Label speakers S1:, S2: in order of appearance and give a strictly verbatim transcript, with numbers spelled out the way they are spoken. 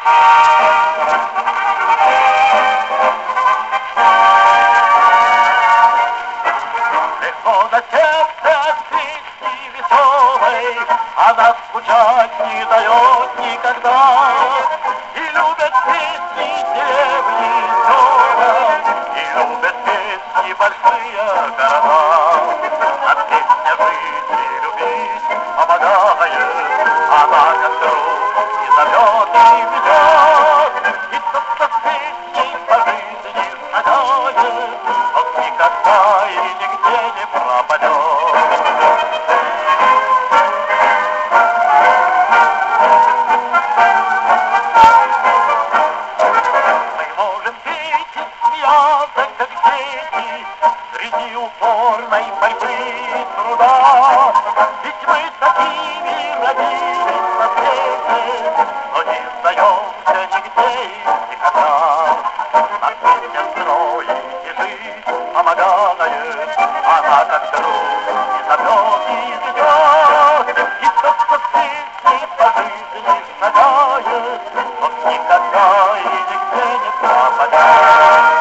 S1: Легко на сердце песни веселой, она скучать не дает никогда. И любят песни деревни села, и любят песни большие города. А песня жить и любить помогает, она как друг и зовет, и ведет. И тот, кто с песней по жизни шагает, тот никогда и нигде не пропадет. Мы можем петь и смеяться, как дети, среди упорной борьбы и труда. Ведь мы такими родились на свете, но не сдаемся нигде и никогда. Нам песня строить и жить помогает, она как друг и зовет, и ведет. И тот, кто с песней по жизни шагает, он никогда и нигде не пропадет.